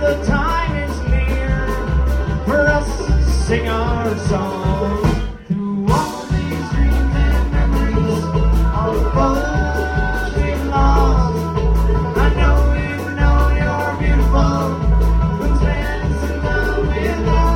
the time is near for us to sing our song. Through all these dreams and memories of folks we've lost, I know you're beautiful. Who's spending some time with us?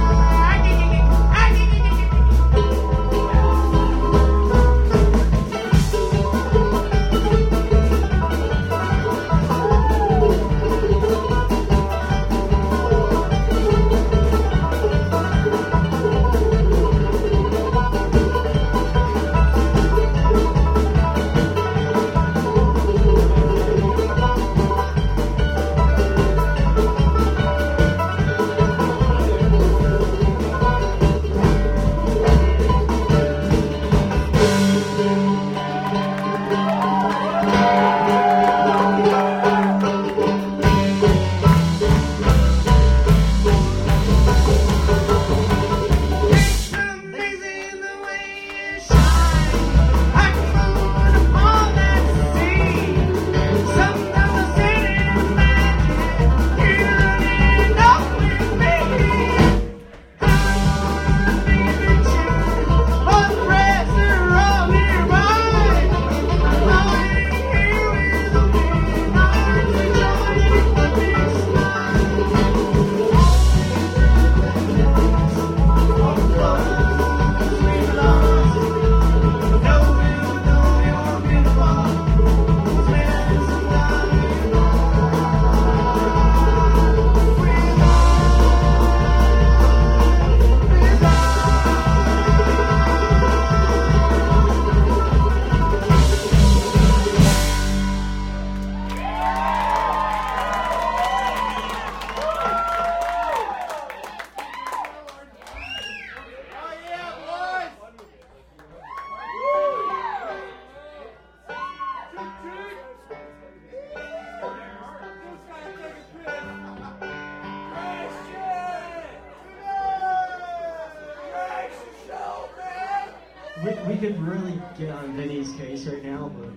We could really get on Vinny's case right now, but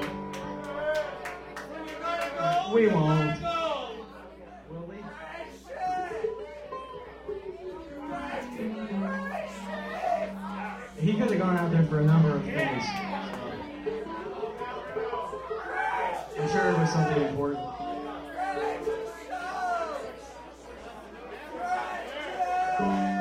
we won't. Will we? He could have gone out there for a number of things. I'm sure it was something important.